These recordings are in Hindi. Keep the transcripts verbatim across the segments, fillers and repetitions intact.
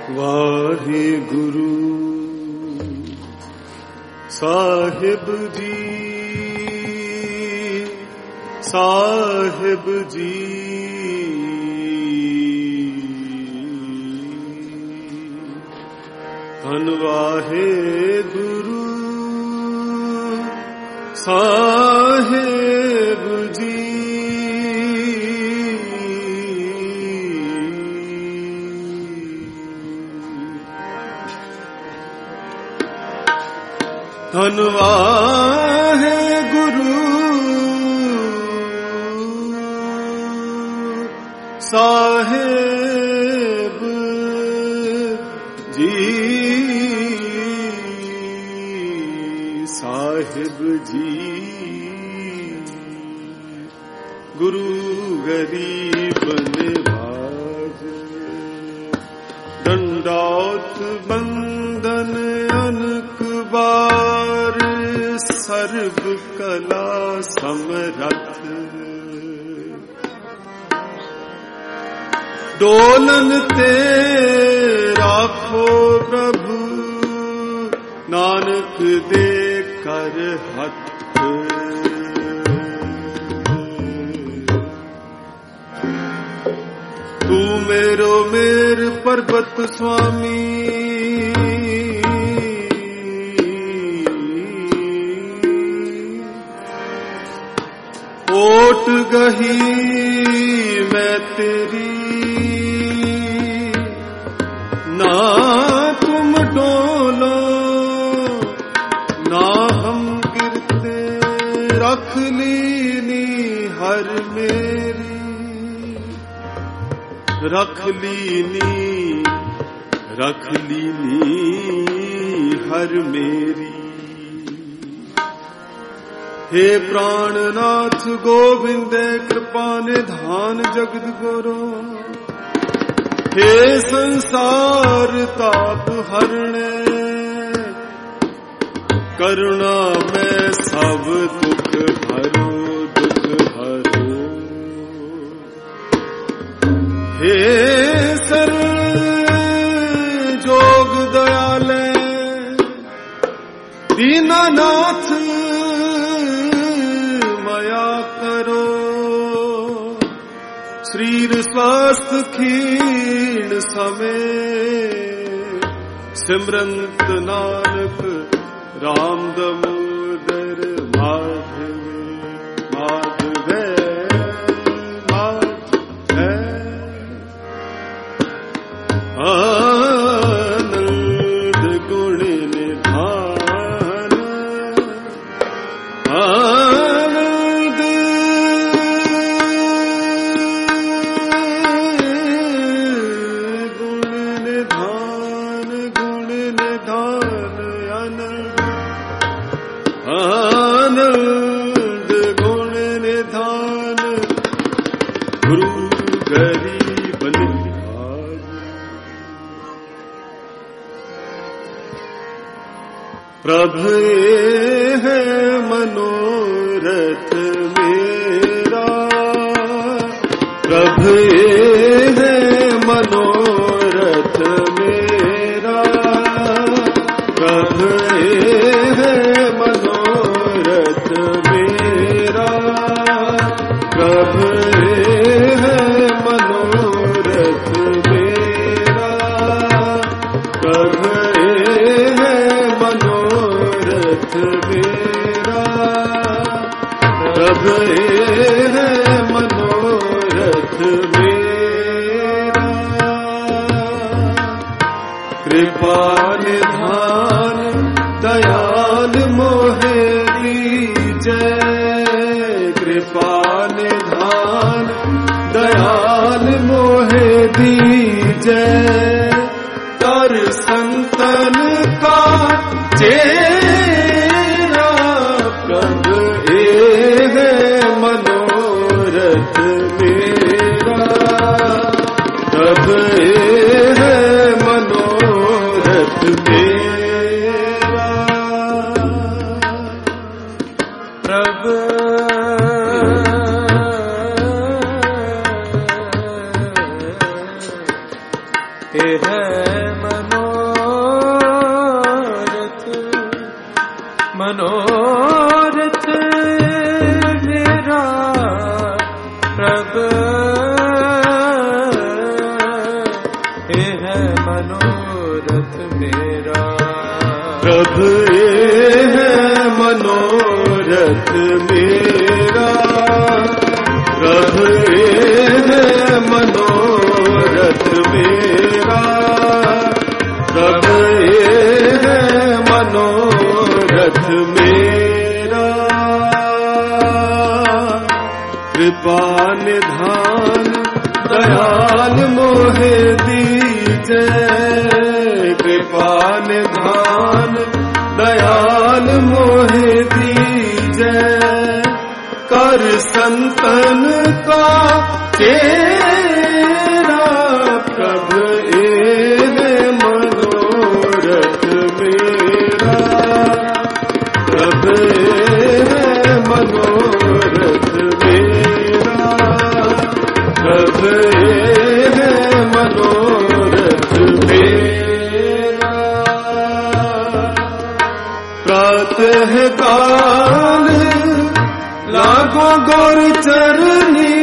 वाहे गुरु साहिब जी, साहिब जी, धन वाहे गुरु साहिब जी, धन वाहे गुरु साहिब जी, साहिब जी, गुरु गरीब निवाज, दंडौत बंदन अनक बार, सर्व कला समरथ, डोलन ते राखो प्रभु, नानक दे कर हथ, तू मेरो मेर पर्वत स्वामी, ओट गही मैं तेरी, ना तुम डोलो ना हम गिरते, रख लीनी हर मेरी, रख लीनी रख लीनी हर मेरी। हे प्राणनाथ गोविंदे कृपा निधान जगत गुरु, हे संसार ताप हरणे, करुणा में सब दुख हरो दुख हरो। हे सर्व जोग दयाले दीनानाथ मया करो, शरीर स्वास्थ्य खीण समय, सिमरंत नानक राम दामोदर माधव माधव माधव। आनंद गुण निधान, आनंद गुण निधान, गुण निधान आनंद, आनंद गुण निधान, गुरु गरीब निवाज। प्रभु है मनोरथ मेरा, प्रभु है मनोरथ मेरा, प्रभु है मनोरथ मेरा, प्रभु है मनोरथ मेरा, प्रभु है मनोरथ मेरा, प्रभु है मनोरथ मेरा। कृपा निधान दयाल मोहे दीजय, कृपा निधान दयाल मोहे दीजय, कर संतन का चेरा, प्रभु ए है मनोरथ मेरा, प्रभु ए है मनोरथ मेरा, प्रभु ए है मेरा प्रभु है मनोरथ मेरा प्रभु है मनोरथ मेरा कृपा निधान दयाल मोहे दीजे कृपा निधान दयाल मोहे दीजे कर संतन का तेरा प्रभु ए मनोरथ मेरा प्रभु ए मनोरथ मेरा प्रभु ए मनोरथ मेरा प्रातः काल लागो गौर चरनी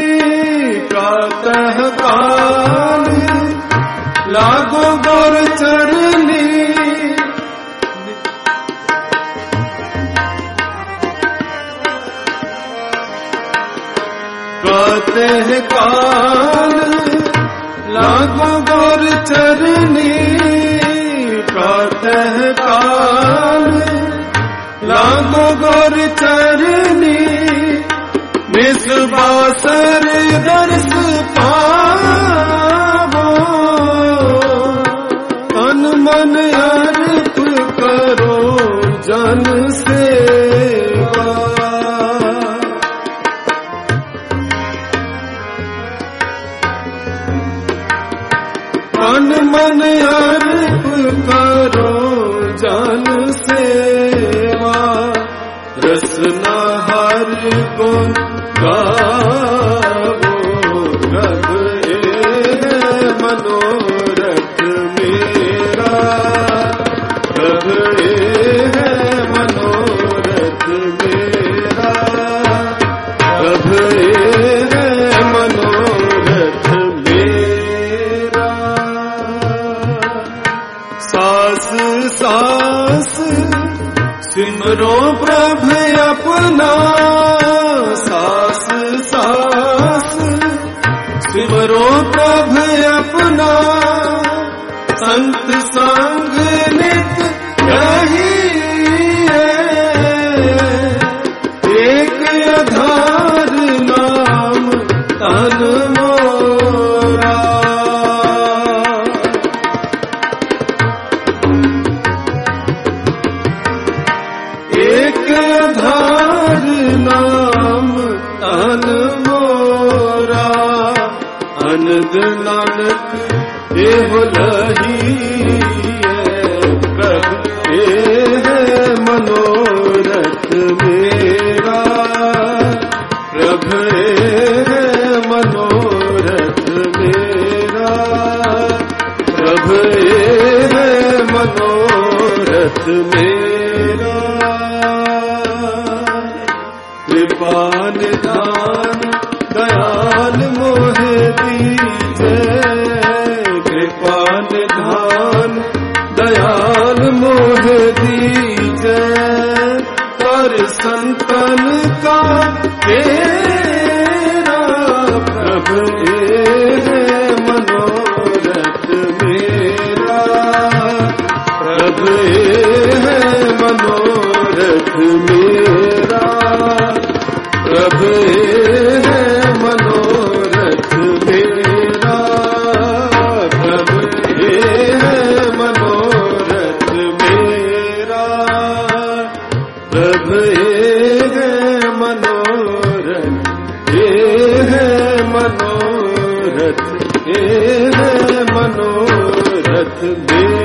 प्रातः काल लागो गौर चरनी प्रातः काल लागो गौर चरनी प्रातः काल लागो गौर चरनी निस्वासर दर्श पावो तन मन अर्प करो जन सेवा तन मन अर्प करो जन सेवा रसना हर गुण गावो प्रभु ए मनोरथ मेरा प्रभु ए मनोरथ मेरा प्रभु ए मनोरथ मेरा सास सास सिमरो प्रभु अपना सास सास सिमरो प्रभु अपना संत संग नित रहिए एक आधार नाम तन मोरा एक आधार नाम तन मोरा अनद नानक एहो लही प्रभु ए मनोरथ मेरा प्रभु ए मनोरथ मेरा प्रभु ए मनोरथ मेरा कृपा निधान दयाल मोहे दीजे कृपा निधान दयाल मोहे दीजे कर संतन का तेरा प्रभु ए मनोरथ मेरा प्रभु ए मनोरथ मेरा प्रभु है मनोरथ मेरा प्रभु है मनोरथ मेरा प्रभु है मनोरथ है मनोरथ है मनोरथ मेरा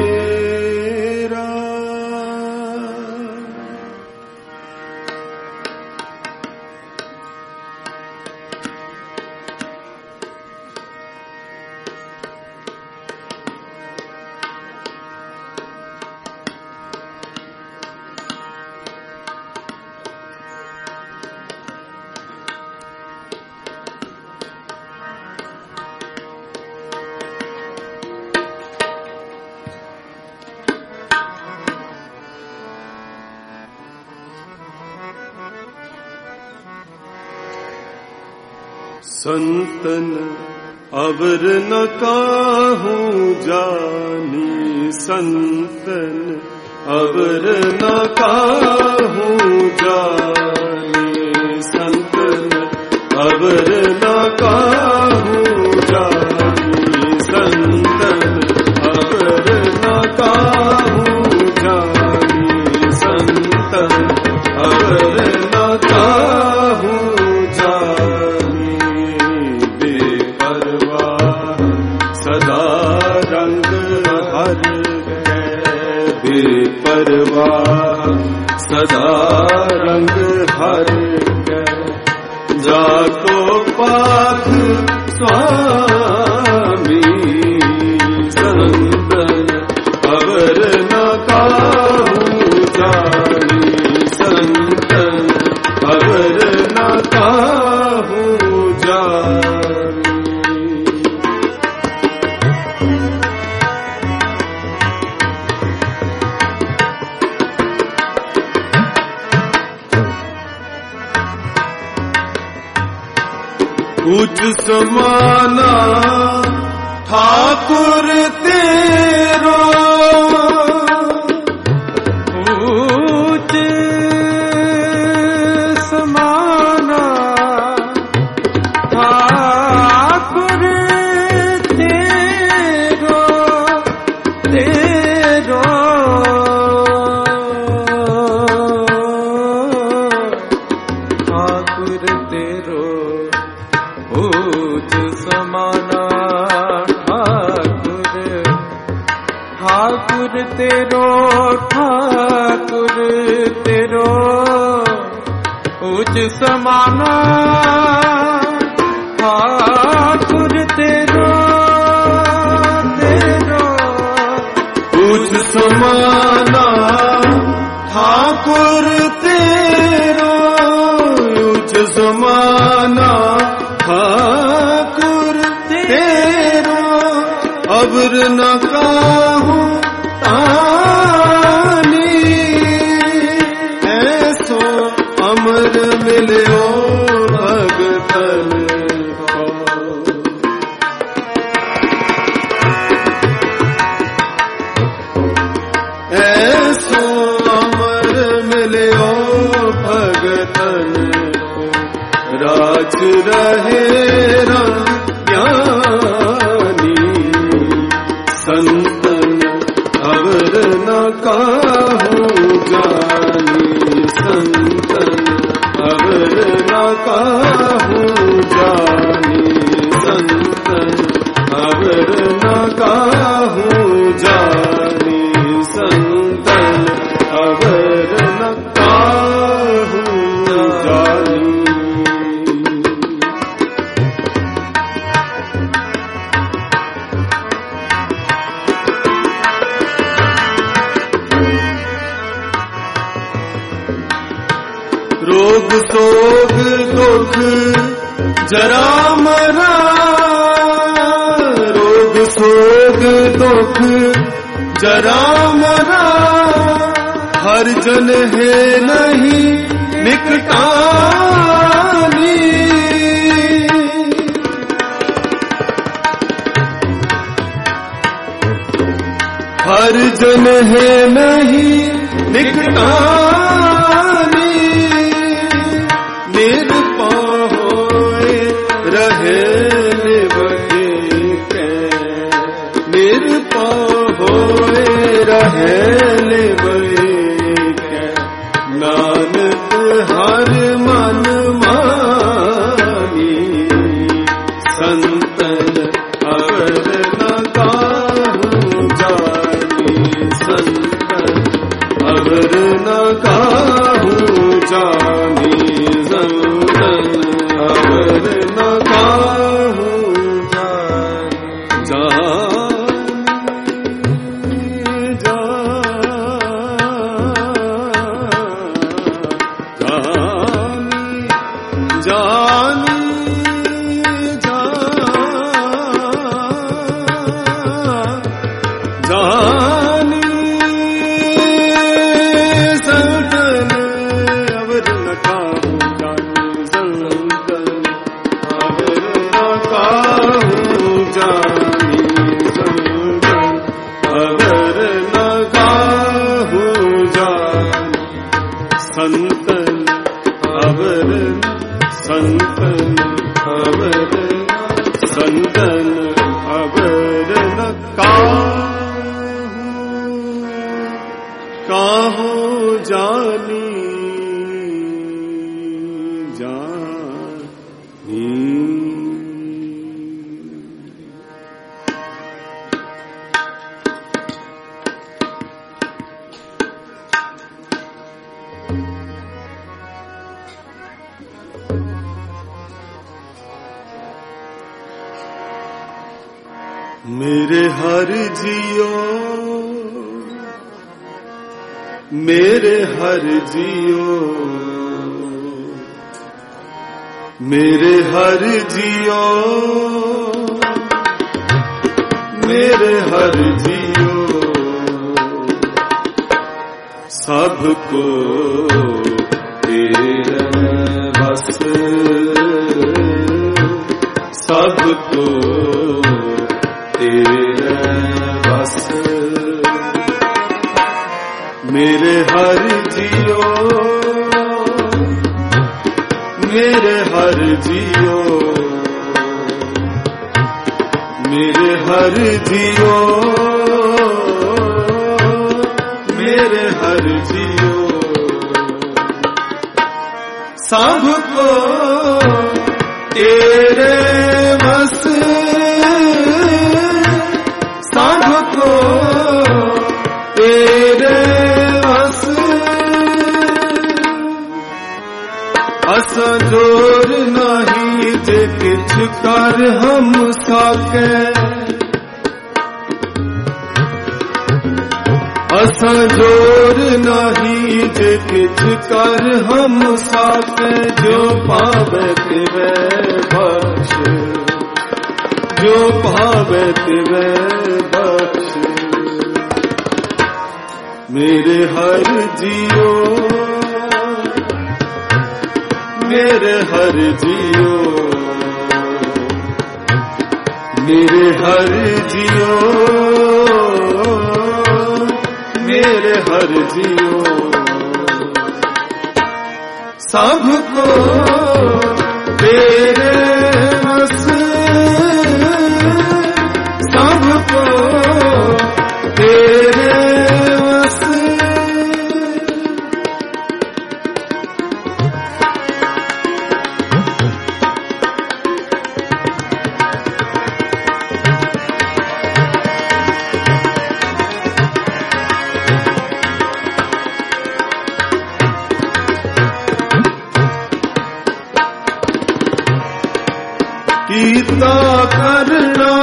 संतन अवर न काहूँ जानी, संतन अवर न काहूँ जानी, संतन अवर न काहूँ जानी, संतन अवर न काहूँ जानी, संतन अवर न काहूँ जानी। बेपरवाह सदा रंग हर गए, बेपरवाह सदा रंग हर गए, जाको पाख स्वामी, संतन अवर न काहूँ जानी, संतन अवर न काहूँ जानी। ऊंच समाना ठाकुर तेरो, ऊंच समाना ठाकुर तेरो, तेरो ठाकुर तेरो, ऊंच समाना ठाकुर, ठाकुर तेरो, ठाकुर तेरो, ऊंच समाना ठाकुर तेरो, तेरो ऊंच समाना ठाकुर तेरो, ऊंच समाना ठाकुर तेरो, अवर न काहूँ तानी, ऐसो अमर मिलो भगतन को। ऐसो अमर मिलो भगतन को, राज रहे रंग ज्ञानी, संतन अवर न काहूँ जानी, संतन अवर न काहूँ जानी, संतन अवर न काहूँ जानी, संतन अवर न काहूँ जानी। रोग शोक दुख जरा मरा, रोग शोक दुख जरा मरा, हर जन है नहीं निकटानी, हर जन है नहीं निकटानी, निरपाह होए रहे निभके के, निरपाह होए रहे निभके, नानक हर मन मानी, संतन अवर न काहूँ जानी, संतन अवर न काहूँ जानी, संतन अवर न काहूँ जानी। जानी जानी जानी संतन अवर न काहूँ जानी, संतन अवर संतन अवर संतन अवर न काहू काहू जानी जानी। मेरे हर जियो मेरे हर जियो मेरे हर जियो मेरे हर जियो सबको तेरे बस सबको तेरे बस। मेरे हर जियो मेरे हर जियो मेरे हर जियो मेरे हर जियो सबको तेरे बस सबको तेरे बस। असा जोर नहीं जे किछ कर हम सके असा जोर नहीं जे किछ कर हम सके। जो पावे तिवे बख्श जो पावे तिवे बख्श। मेरे हर जियो मेरे हर जियो मेरे हर जियो मेरे हर जियो सबको तेरे बस सबको तेरे बस। कीता करना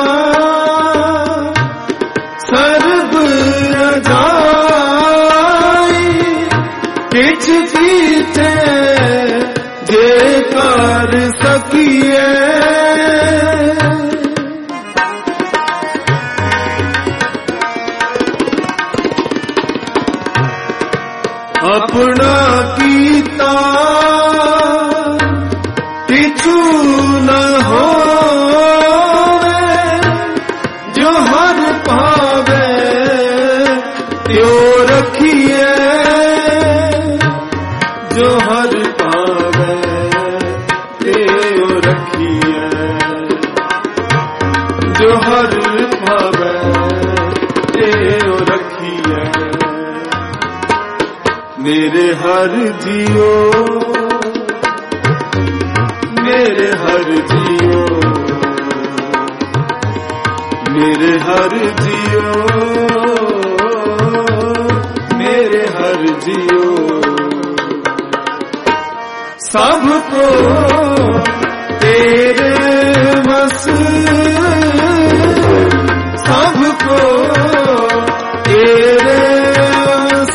सर्ब रजाई किछ कीते जे कर सकिए। अपना कीता किछु न हो जो हर पावे त्यो रखिए जो हर पावे त्यो रखिए जो हर पावे त्यो रखिए। मेरे हर जियो मेरे हर जियो मेरे हर जियो मेरे हर जियो सबको तेरे बस सबको तेरे बस।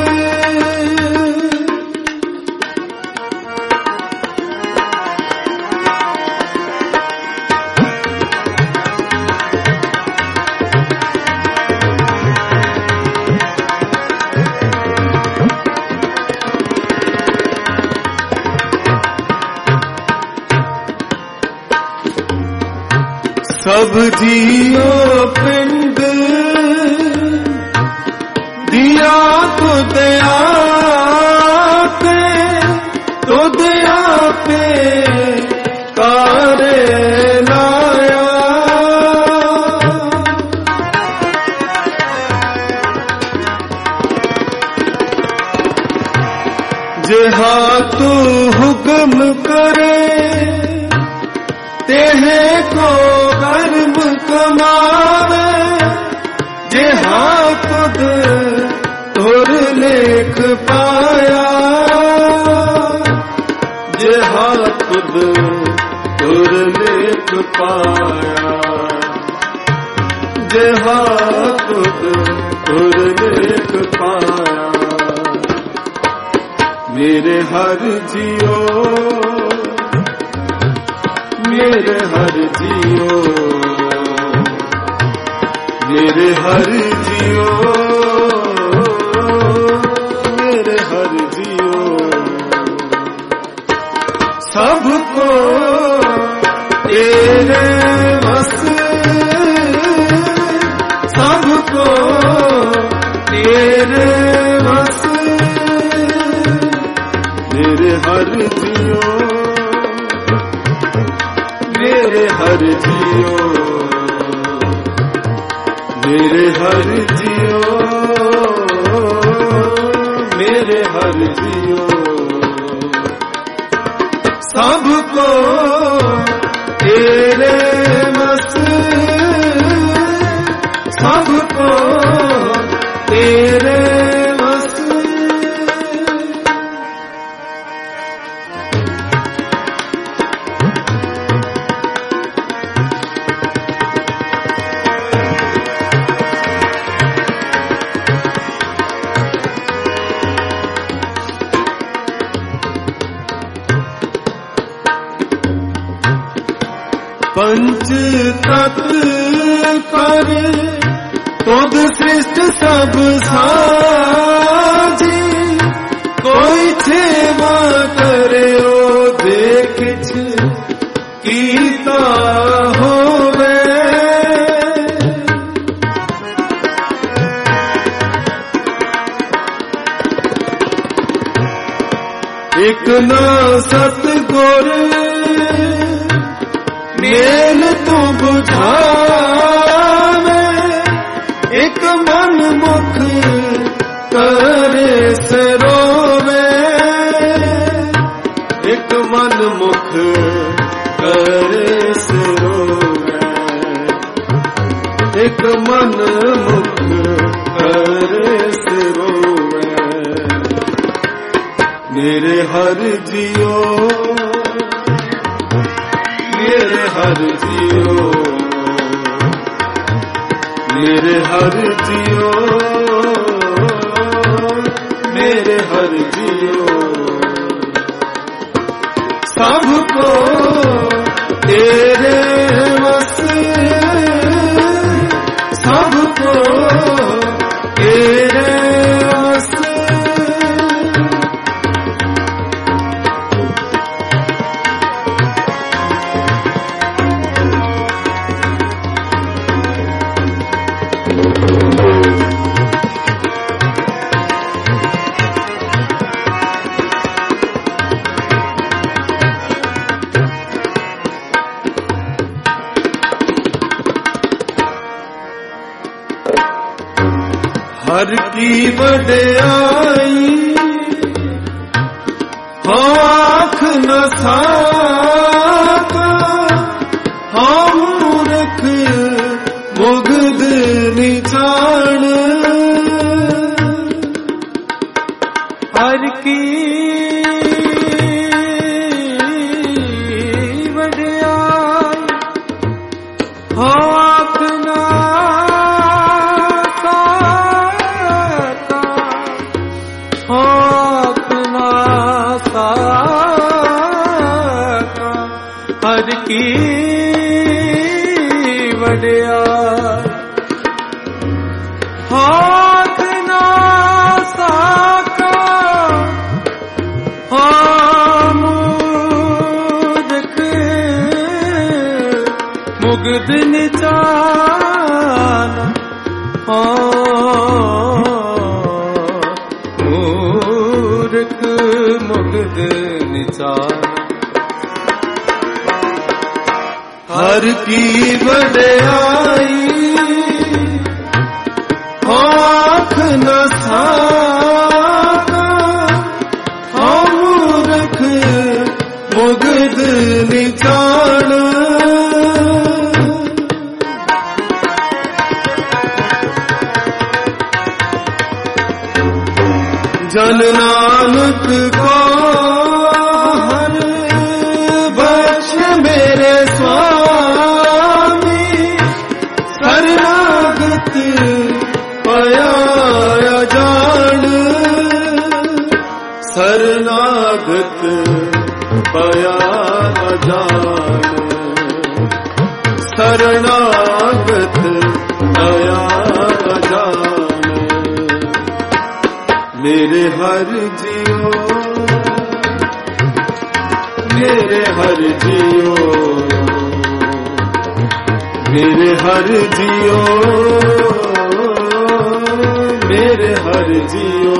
सब जियो पिंड दिया तो दया पे तो दया पे करे तेहे को कर्म कमावे जेहा खुद तुर लेख पाया जेहा खुद तुर लेख पाया जेहा खुद तुर लेख पाया मेरे हर जियो मेरे हर जियो मेरे हर जियो मेरे हर जियो सबको तेरे बस सबको तेरे बस मेरे हर जियो मेरे हर जियो मेरे हर जियो मेरे हर जियो सबको तेरे बस सबको तेरे बस पंच तत्व कर तुद सृष्ट सब साजी कोई सेवा करे ओ देख कीता होवे एक ना सतगुर मेल तू बुझावे एक मन मुख करे सरोवे एक मन मुख करे सरोवे एक मन मुख करे सरोवे मेरे हर जियो मेरे हर जियो मेरे हर जियो मेरे हर जियो सबको तेरे बस सबको तेरे बस हर की वड्याई आँख न साका हम मूर्ख मुग्ध निचान हर की वड्याई आँख न हर की वड्याई हाथ ना साका हम मूर्ख मुग्ध निचान मूर्ख मुग्ध निचान हर की वड्याई आँख न साका हम मूर्ख निचाण जन नानक को हर बख्श मेरे स्वामी शरणागत पया जान शरणागत पया जान शरणागत पया जान मेरे हर जियो मेरे हर जियो मेरे हर जियो मेरे हर जियो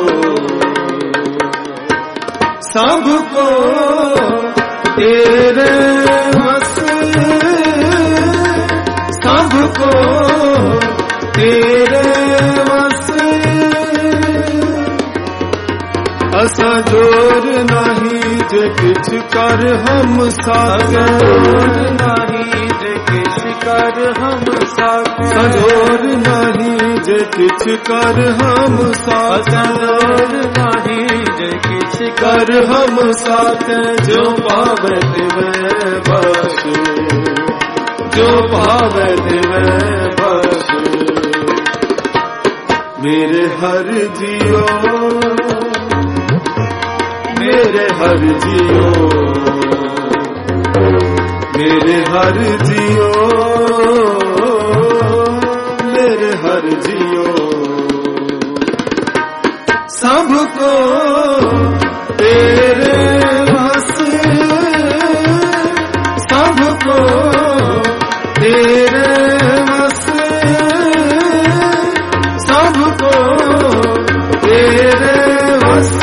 सबको तेरे बस सबको तेरे बस असा जोर नहीं जे किछ कर हम सागर नहीं जे किछ कर हम सागर सजोर नहीं जे किछ कर हम सागर नहीं जे किछ कर हम साथ जो पावे दिवे बस जो पावे दिवे बस मेरे हर जियो मेरे हर जियो मेरे हर जियो मेरे हर जियो सबको तेरे बस सबको तेरे बस सबको तेरे बस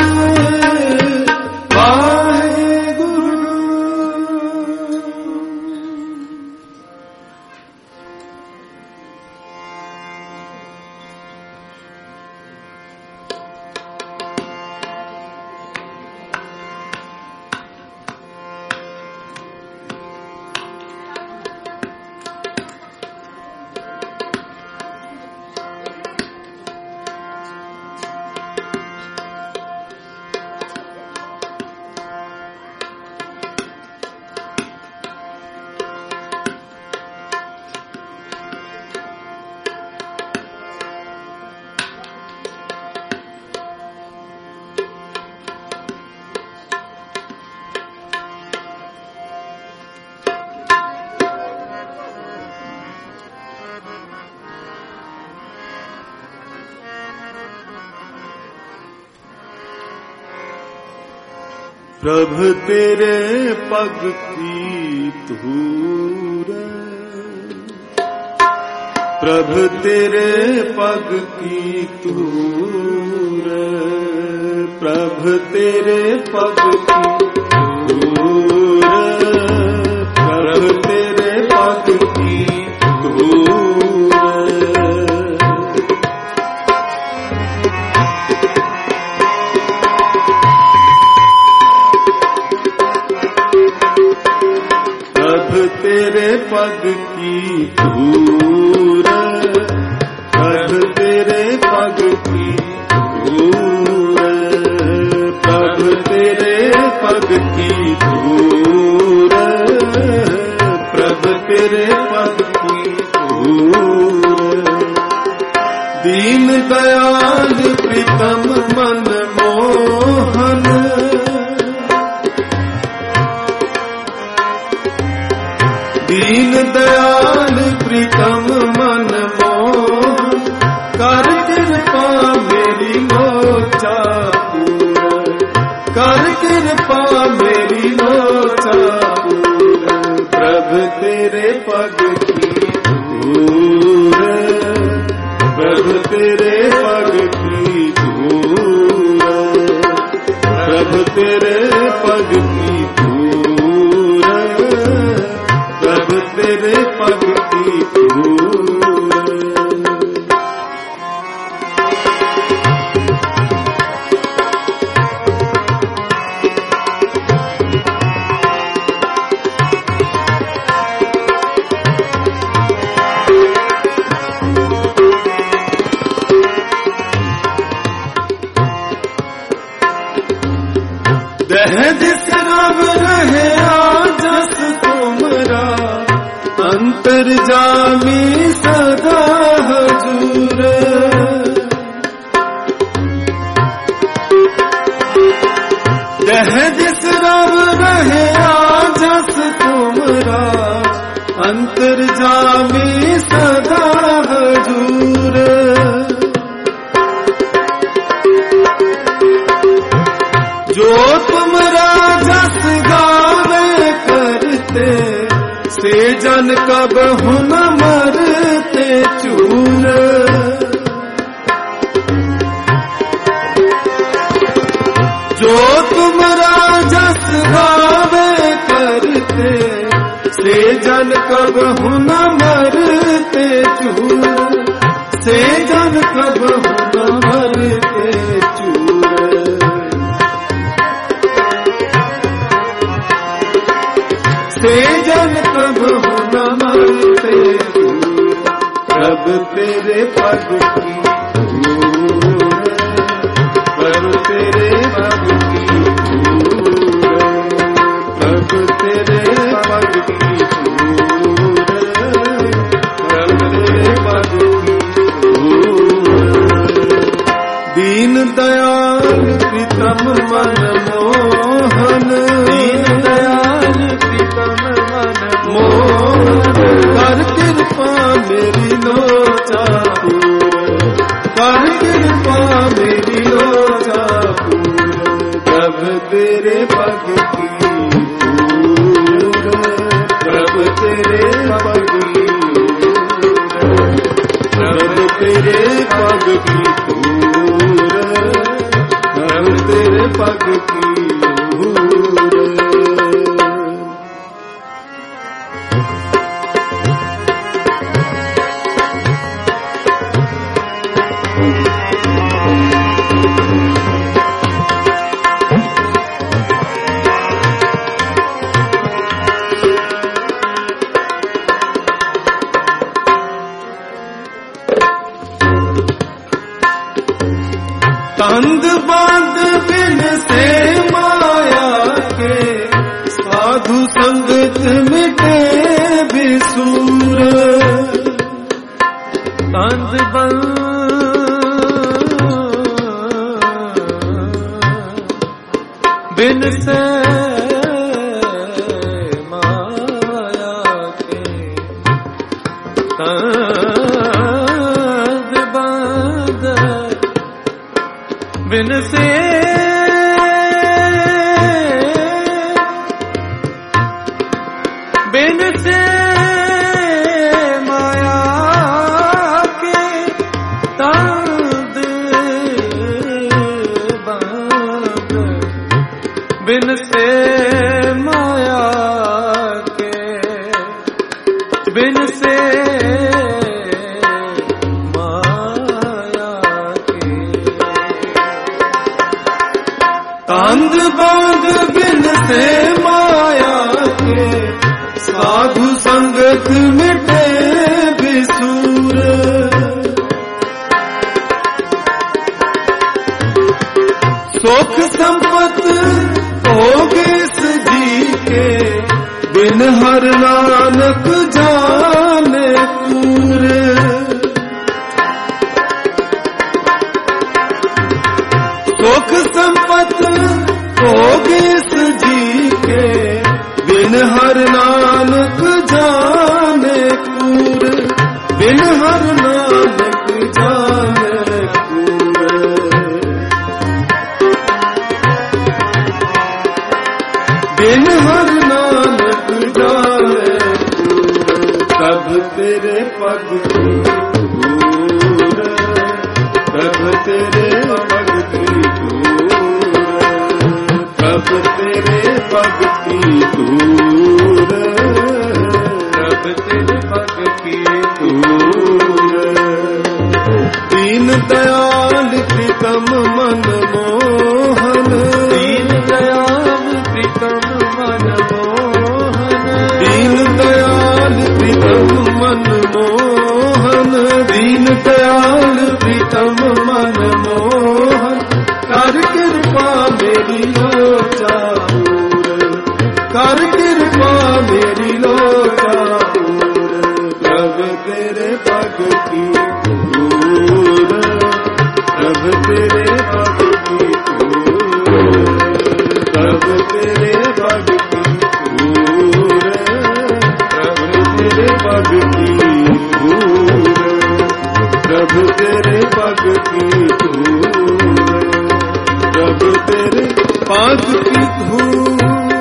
प्रभु तेरे पग की धूल प्रभु तेरे पग की धूल प्रभु तेरे पग की धूल प्रभु तेरे पग की धूल तेरे पग की धूल प्रभु तेरे पग की धूल प्रभु तेरे पग की धूल प्रभु तेरे पग की धूल दीन दयाल प्रीतम मन मोहन दीन दयाल प्रीतम मन मोहन कर कृपा मेरी मोचा पूर कर कृपा मेरी मोचा पूर प्रभु तेरे पग की धूल प्रभु तेरे पग की धूल प्रभु तेरे पग की धूल प्रभु तेरे पग की धूल जह जिस रब रहे जस तुमरा अंतर जामी सदा हजूर। जह जिस रब रहे जस तुमरा अंतर जामी सदा हजूर। जो तुमरा जस गावे करते से जन कब हुन मरते चूर। जो तुमरा जस गावे करते से जन कब हुन मरते चूर। से जन कब हुन मरते चूर। से जन कब हुन मरते चूर। प्रभ तेरे पग की धूल, प्रभ तेरे पग की धूल, प्रभ तेरे पग की धूल, प्रभ तेरे पग की धूल। दीन दयाल प्रीतम मन मोहन, दीन दयाल प्रीतम मन मोहन। कर कृपा मेरी लोचा पूर, कर कृपा मेरी लोचा पूर। प्रभ तेरे पग की धूल, प्रभ तेरे पग की धूल, प्रभ तेरे पग की धूल, प्रभ तेरे पग की धूल। तंद बांध बिन से माया के साधु संगत मिटे बिसूर। तंद बंध बिन से माया के, तंद बंध बिन से बिन से माया के तंद बंद। बिन से माया के, बिन से तंद बांध बिन से माया के साधु संगत मिटे बिसूर। सुख संपत होगे इस जी के बिन हर नानक जाने पूरे। सुख संपत होगी इस जी के बिन हर नानक जाने पूर। बिन हर नानक जाने पूर। बिन हर नानक जाने पूर। सब तेरे पग की धूल, सब तेरे पग की धूल, सब तेरे पग की धूल, सब तेरे पग की धूल। दीन दयाल प्रीतम मन मोहन, दीन दयाल प्रीतम मन मोहन, दीन दयाल प्रीतम मन मोहन, दीन दयाल प्रीतम मन मोहन। कर कृपा मेरी लोचा पाक की धूल, जब तेरे पाक की धूल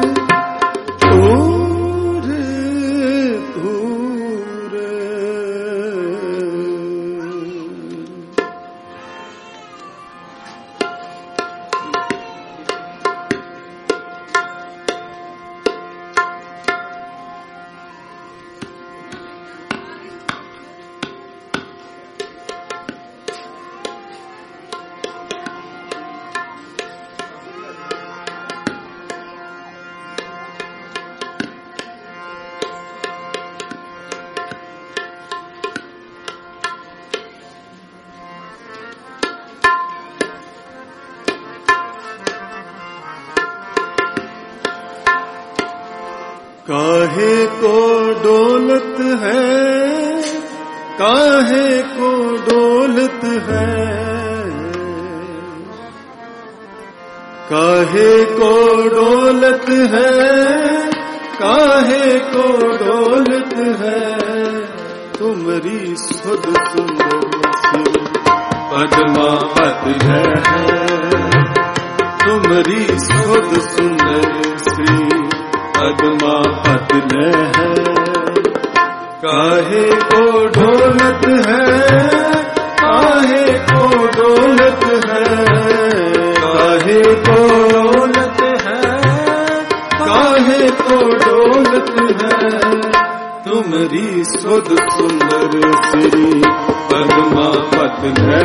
काहे को डोलत है, काहे को डोलत है, काहे को डोलत है, काहे को डोलत है, तुमरी सुध सुंदर सी पद्मा पद है, तुमरी सुध सुंदर सी पद्मा पद है। काहे को ढोलत है, काहे को ढोलत है, काहे को ढोलत है, काहे को ढोलत है, तुमरी सुध सुंदर श्री पद्मा पद है,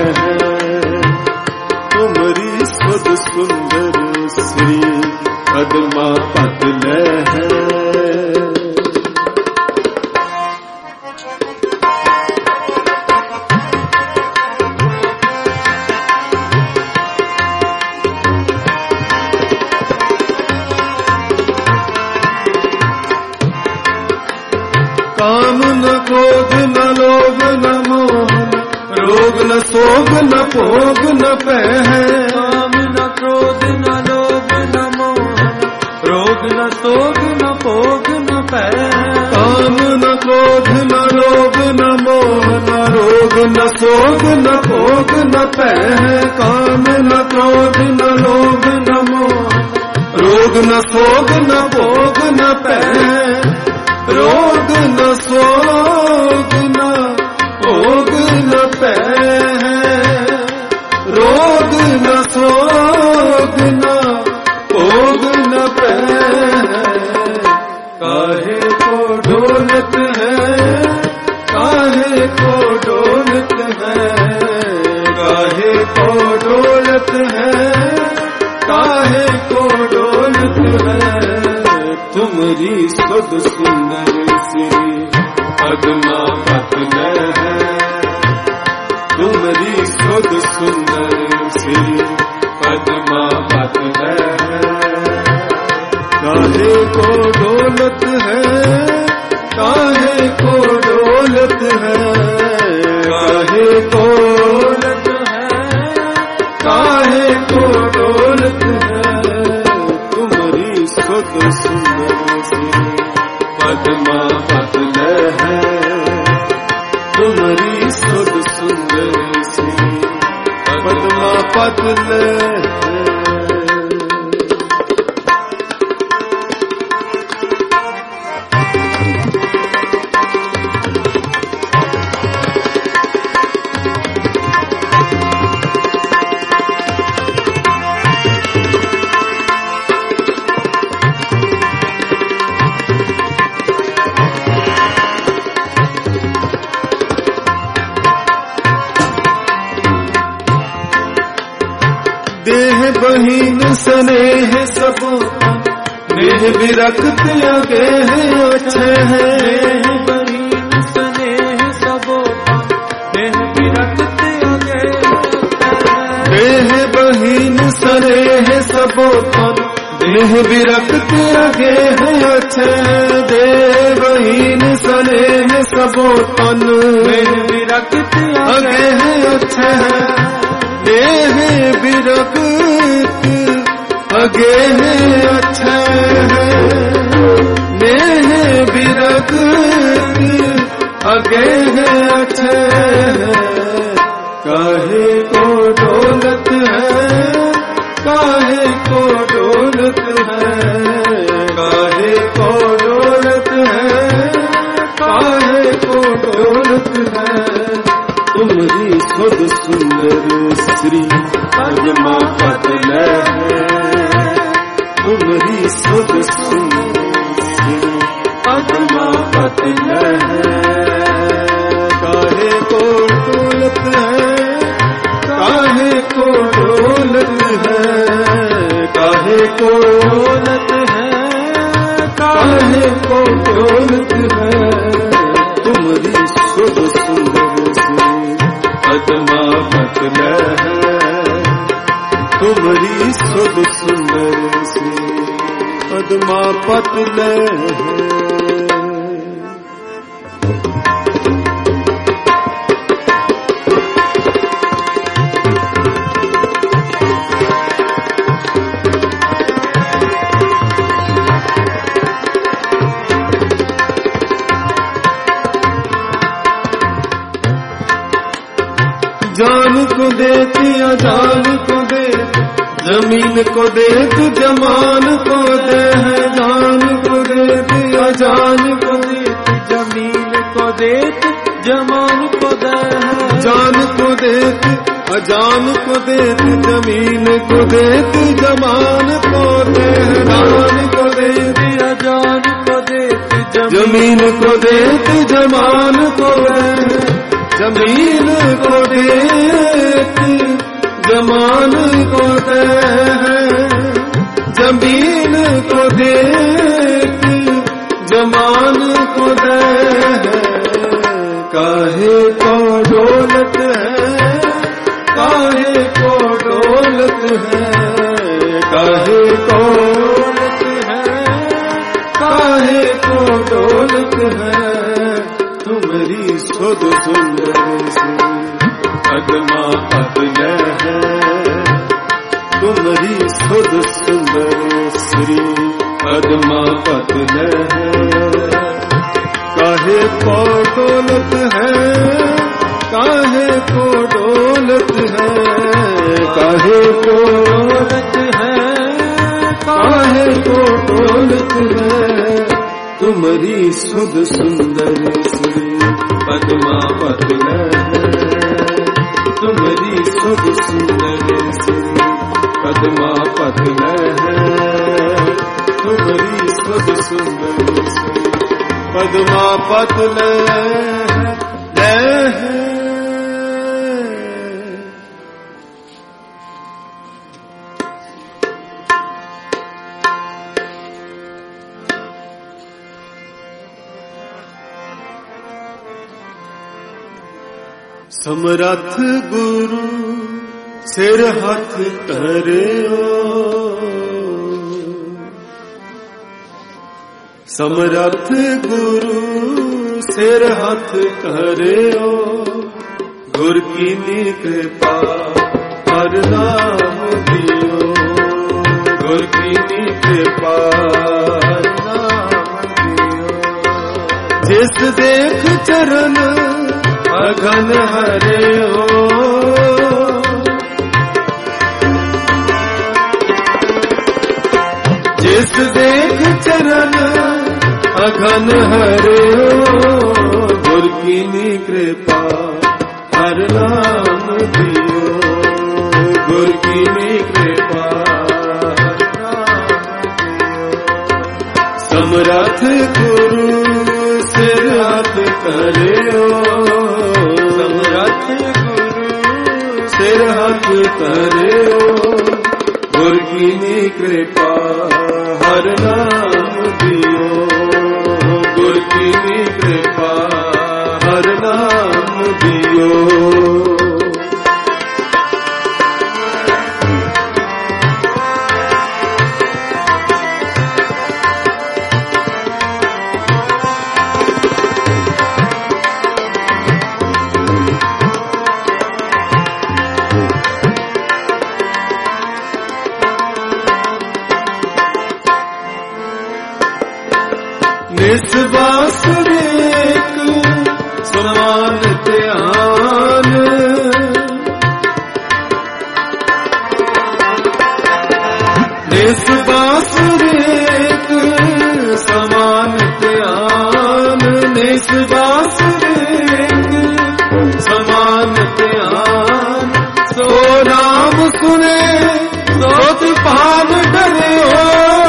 तुमरी सुध सुंदर श्री पद्मा पद है। काम न क्रोध न लोभ न मोह, रोग न शोक न भोग न पैह, काम न क्रोध न लोभ न मोह, रोग न शोक न भोग न पैह, काम न क्रोध न लोभ न मोह, न रोग न शोक न भोग न पैह, काम न क्रोध न लोभ न मोह, रोग न शोक न भोग न पैह, रोग न शोक न भोग न पैह, रोग न शोक न भोग न पैह। काहे को ढोलत है, काहे को ढोलत है, काहे को ढोलत है, काहे को ढोलत है, तुमरी सुध सुंदर श्री पद्मा पद है, तुमरी सुध सुंदर श्री पद्मा पद है। काहे को डोलत है, काहे को डोलत है, काहे को डोलत है, काहे को डोलत है, तुमरी सुध सुंदर सी पद्मा पद है, तुमरी सुध सुंदर सी पद्मा पद है। देह बहीन स्नेह सबो, देह विरक्त आगे है अच्छे है, देह बहीन स्नेह सबो, देह विरक्त आगे, देह बहीन स्नेह सबो, देह विरक्त आगे है अच्छे, देह बहीन स्नेह सबो, देह विरक्त आगे है अच्छे, देह विरक्त अगे है अच्छा है, देह विरक्त अगे है अच्छा है, काहे को डोलत है, काहे को डोलत है, काहे को डोलत है, काहे को डोलत है। तुमरी सुध सुंदर श्री पद्मा पतल है, तुमरी सुध सुंदर श्री पद्मा पतल है। काहे को डोलत है, काहे को डोलत है, काहे को डोलत है, काहे को डोलत है। तुमरी सुध सुंदर श्री पद्मा पतल है, तुमरी सुध सुंदर श्री पद्मा पतल है। जान को देती अजान को दे, जमीन को देत जमान को दे है। जान को देती अजान को देत, जमीन को देत जमान को दे है। जान को देत अजान को देत, जमीन को देत जमान को दे है। जान को देत अजान को देत जमीन को देत जमान को दे, जमीन को देत जमान को दे है। जमीन को देत जमान को दे है। काहे को डोलत है, काहे को डोलत है, काहे को डोलत है, काहे को डोलत है। तुमरी सुध सुंदर श्री पद्मा पतल है, तुमरी सुध सुंदर श्री पद्मा पतल है। काहे को डोलत है, काहे को डोलत है, काहे को डोलत है, काहे को डोलत है। तुमरी सुध सुंदर श्री पद्मा पतल है, तुमरी सुध सुंदर श्री पद्मा पतल है, तुमरी सुध सुंदर श्री पद्मा पतल है। समरथ गुरु सिर हाथ धरियो, समरथ गुरु सिर हाथ धरियो। गुर की कृपा हर नाम दियो, गुर की कृपा हर नाम दियो। जिस देख चरण अघन हरे हो, जिस देख चरण अघन हरे हो। गुर की कृपा हर नाम दियो, गुर की कृपा हर नाम दियो। समरथ गुरु सिर हाथ धरियो, सिर हाथ धरियो। गुर की कृपा हर नाम दियो, गुर की कृपा हर नाम दियो। निस्वास विवेक समान ध्यान, जिस दास एक समान ध्यान, सो नाम सुने सो तूफान डरे हो।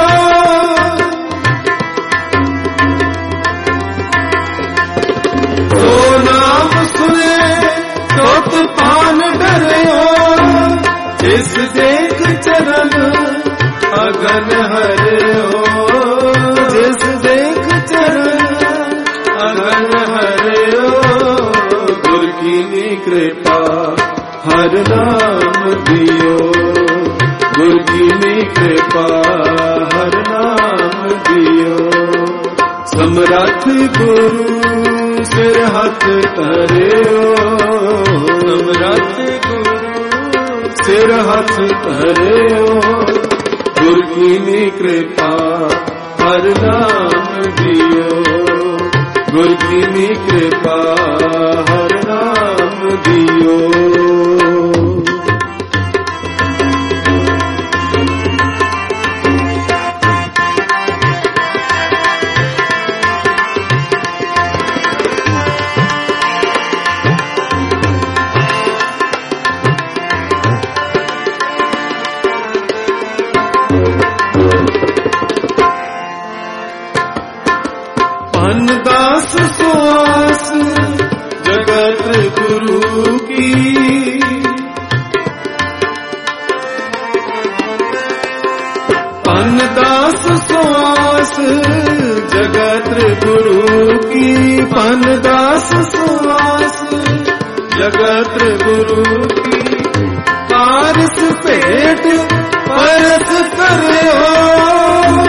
सो नाम सुने सो तूफान डरे हो। जिस देख चरण अगन हरे हो। जिस देख चरण अगन हरे हो। गुर की कृपा हर नाम दियो। गुर की कृपा हर नाम दियो। समरथ गुरु सिर हाथ धरियो। समरथ गुरु सिर हाथ धरियो। गुर की कृपा हर नाम दियो। गुर की कृपा हर नाम दियो। दास सुआस जगत गुरु की। दास सुआस जगत गुरु की। दास सुआस जगत गुरु की। पारस पेट परस करे हो।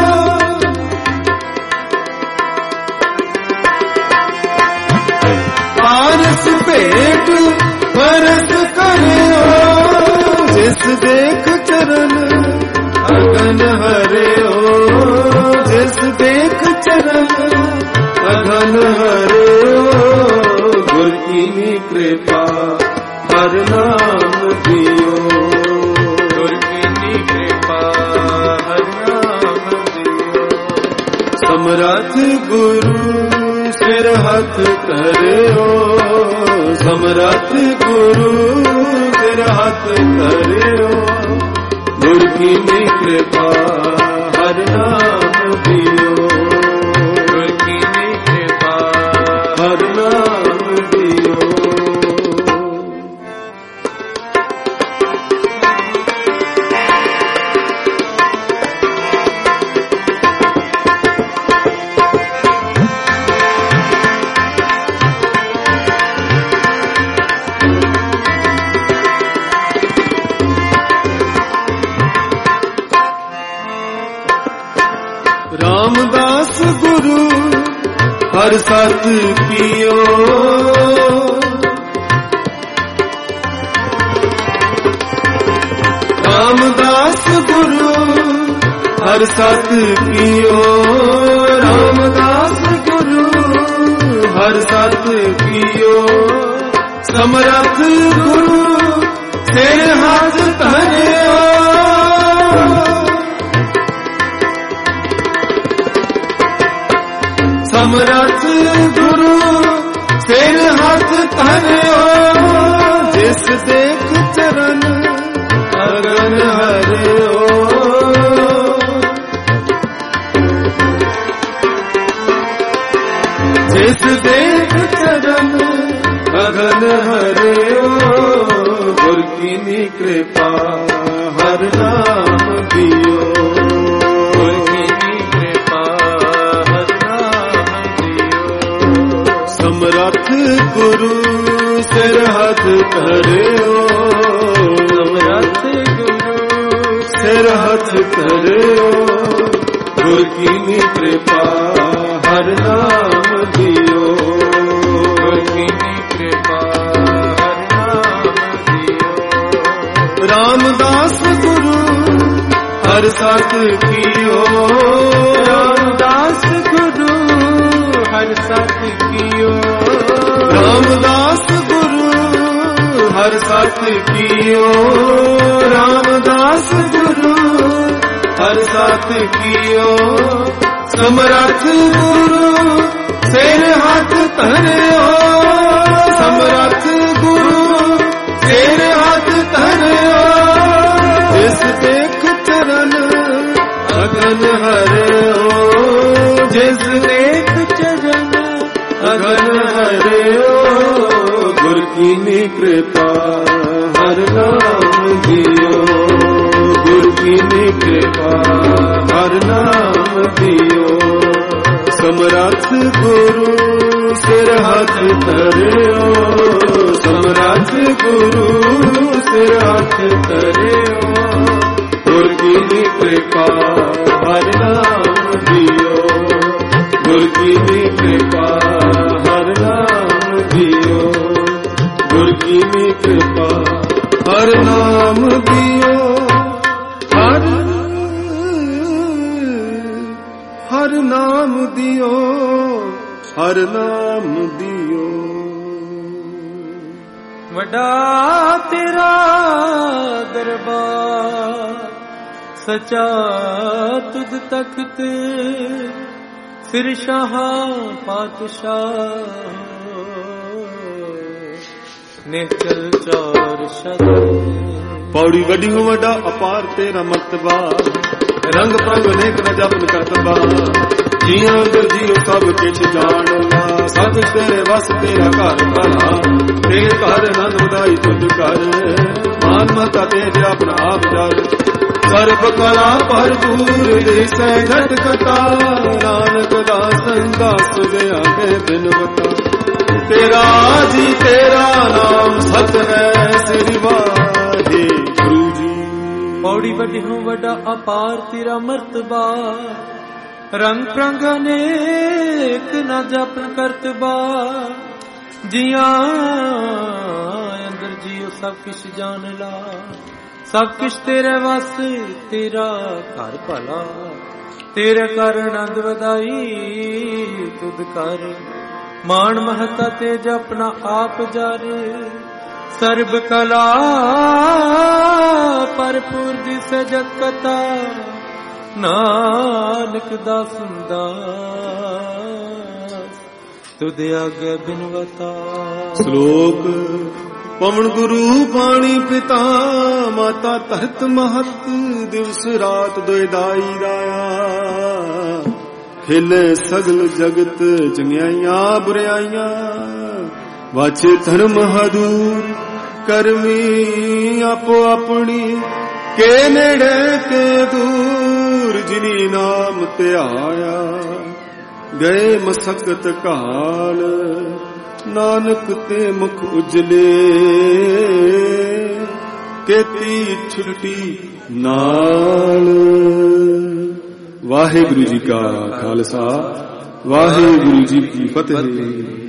पारस पेट परस करे हो। जिस देख चरण अगन हरे हो। जिस देख चरण अगन हरे हो। गुर की कृपा हर नाम दियो। गुर की कृपा हर नाम दियो। समरथ गुरु सिर हाथ धरियो। समरथ गुरु सिर हाथ धरियो। गुर की कृपा हर नाम दियो। गुर की कृपा हर नाम दियो। रामदास गुरु हर सत कियो। रामदास गुरु हर सत कियो। रामदास गुरु हर सत कियो। समरथ गुरु सिर हाथ धरियो। समरथ गुरु सिर हाथ धरियो। जिस देख चरण अगन हरियो। जिस देख चरण अगन हरियो। गुर की कृपा हर नाम दियो। गुर की कृपा हर नाम दियो। समरथ गुरु सिर हाथ धरियो। समरथ गुरु सिर हाथ धरियो। गुर की कृपा हर नाम दियो। गुर की कृपा हर नाम दियो। रामदास गुरु हर सत कियो। रामदास गुरु हर सत कियो। रामदास गुरु हर सत कियो। रामदास गुरु हर सत कियो। समरथ गुरु सिर हाथ ਧਰਿਓ ਸਮਰੱਥ ਗੁਰੂ ਤੇਰੇ ਹੱਥ ਧਰਿਓ ਜਿਸ ਦੇਖ ਚਰਨ ਅਗਨ ਹਰਿਓ ਜਿਸ ਦੇਖ ਚਰਨ ਅਗਨ ਹਰਿਓ ਗੁਰ ਕੀਨੀ ਕਿਰਪਾ ਹਰ ਨਾਮ ਦਿਓ ਗੁਰ ਕੀਨੀ ਕਿਰਪਾ ਹਰ ਨਾਮ ਦਿਓ ਸਮਰੱਥ ਗੁਰੂ ਸਿਰ ਹੱਥ ਧਰਿਓ ਸਮਰੱਥ ਗੁਰੂ ਸਿਰ ਹੱਥ ਧਰਿਓ ਗੁਰ ਕੀਨੀ ਕਿਰਪਾ ਹਰ ਨਾਮ ਦਿਓ ਗੁਰ ਕੀਨੀ ਕਿਰਪਾ ਹਰ ਨਾਮ ਦਿਓ ਗੁਰ ਕੀਨੀ ਕਿਰਪਾ ਹਰ ਨਾਮ ਦਿਓ ਹਰ ਹਰ ਨਾਮ ਦਿਓ ਹਰ ਨਾਮ ਦਿਓ ਵੱਡਾ ਤੇਰਾ ਦਰਬਾਰ ਸਚਾ ਤੁਧ ਤਖਤ ਸਿਰ ਸ਼ਾਹ ਪਾਤਸ਼ਾਹ ਨਿਚਲ ਚਾਰ ਸ਼ਬਦ ਪੌੜੀ ਵੱਡੀ ਹੋ ਵੱਡਾ ਅਪਾਰ ਤੇਰਾ ਮਰਤਬਾ ਰੰਗ ਪ੍ਰੰਗ ਅਨੇਕ ਨ ਜਪਨ ਕਰਤਬਾ ਜੀਆਂ ਅੰਦਰ ਜੀਉ ਸਭ ਕਿਛ ਜਾਣਦਾ ਸਭ ਕੁਛ ਤੇਰੇ ਵਸ ਤੇਰਾ ਘਰ ਭਲਾ ਤੇਰੇ ਘਰ ਆਨੰਦ ਵਧਾਈ ਤੁਧ ਕਰ ਮਾਨ ਮਤਾ ਤੇਰੇ ਆਪਣਾ ਆਪ ਜਲ ਸਰਬ ਕਲਾ ਭਰਪੂਰ ਦਿਸੈ ਘਟ ਕਟਾ ਨਾਨਕ ਦਾਸਨ ਦਾਸ ਦੇ ਆਗੇ ਬਿਨਵਤਾ ਤੇਰਾ ਜੀ ਤੇਰਾ ਨਾਮ ਸਤ ਹੈ ਸ੍ਰੀ ਵਾਹਿਗੁਰੂ ਜੀ ਪੌੜੀ ਵੱਡੀ ਨੂੰ ਵੱਡਾ ਅਪਾਰ ਤੇਰਾ ਮਰਤਬਾ ਰੰਗ ਪ੍ਰੰਗ ਅਨੇਕ ਨਾ ਜਪਨ ਕਰਤਬਾ ਜੀਆਂ ਅੰਦਰ ਜੀਉ ਸਭ ਕਿਛ ਜਾਣ ਲਾ ਸਭ ਕਿਛ ਤੇਰੇ ਵਸ ਤੇਰਾ ਘਰ ਭਲਾ ਤੇਰੇ ਕਰ ਆਨੰਦ ਵਧਾਈ ਤੁਧ ਕਰ ਮਾਣ ਮਹਤਾ ਤੇ ਜਪਨਾ ਆਪ ਜਰ ਸਰਬ ਕਲਾ ਭਰਪੂਰ ਦਿਸੈ ਜਤ ਕਤਾ ਨਾਨਕ ਦਾਸਨ ਦਾਸ ਤੁਧ ਆਗੇ ਬਿਨਵਤਾ ਸ਼ਲੋਕ ਪਵਨ ਗੁਰੂ ਪਾਣੀ ਪਿਤਾ ਮਾਤਾ ਧਰਤ ਮਹਤ ਦਿਵਸ ਰਾਤ ਦੋਇ ਦਾਈ ਰਾਇਆ ਖਿਲੇ ਸਗਲ ਜਗਤ ਚੰਗਿਆਈਆਂ ਬੁਰਾਈਆਂ ਵਾਛੇ ਧਰਮ ਹਦੂਰ ਕਰਮੀ ਆਪੋ ਆਪਣੀ ਕੇ ਨੇੜੇ ਕੇ ਦੂਰ ਜਿਨੀ ਨਾਮ ਧਿਆਇਆ ਗਏ ਮਸਕਤ ਕਾਲ ਨਾਨਕ ਤੇ ਮੁਖ ਉਜਲੇ ਕੀਤੀ ਛੁੱਟੀ ਨਾਲ। ਵਾਹਿਗੁਰੂ ਜੀ ਕਾ ਖਾਲਸਾ ਵਾਹਿਗੁਰੂ ਜੀ ਕੀ ਫਤਿਹ।